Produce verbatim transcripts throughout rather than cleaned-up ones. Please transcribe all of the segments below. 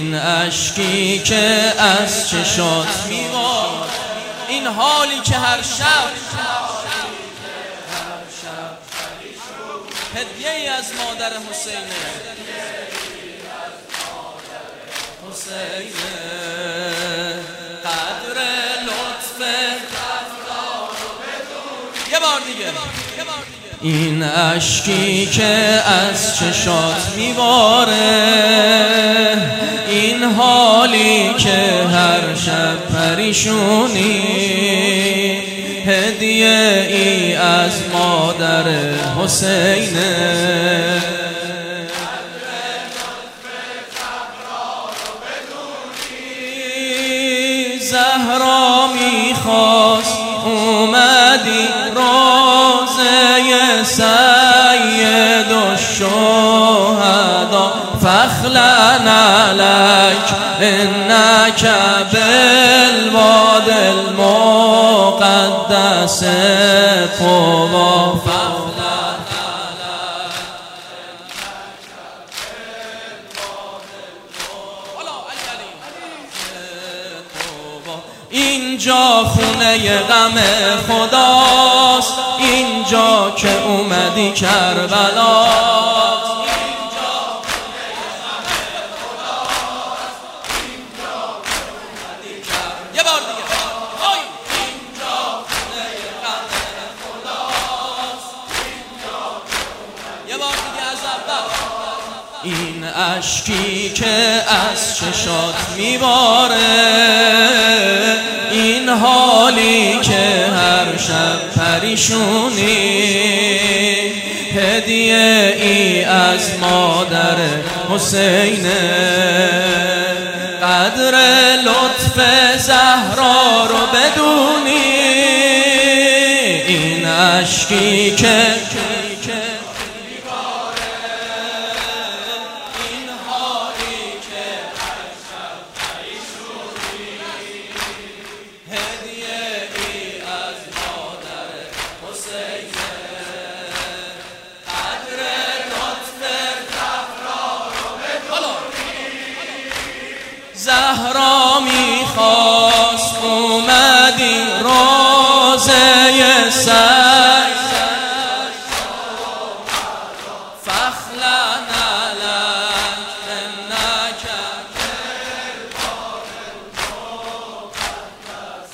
این اشکی که از چشات میبارد، این حالی که هر شب هدیه ای از مادر حسینه، حسینه قدر لطف یه بار دیگه. این اشکی که از چشات میباره، این حالی که هر شب پریشونی، هدیه ای از مادر حسینه. زهرا میخواست اومدی روزه سید الشهدا، فخلن عليك انك بالواد المقدس طوبى. اینجا خونه غم خداست، اینجا که اومدی کربلاست. یه بار دیگه. اینجا خونه غم خداست، یه بار دیگه از اول. این اشکی که از چشات میباره، این حالی که هر شب پریشونی، هدیه ای از مادر حسینه. قدر لطف زهرا رو بدونی، این اشکی که زهرا میخواست اومدی روزه سید، فخلن عليك انك بالواد المقدس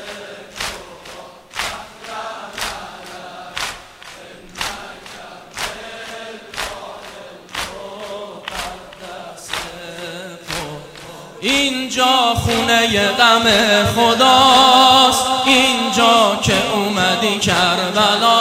اینجا خونه غم خداست، اینجا که اومدی کربلا.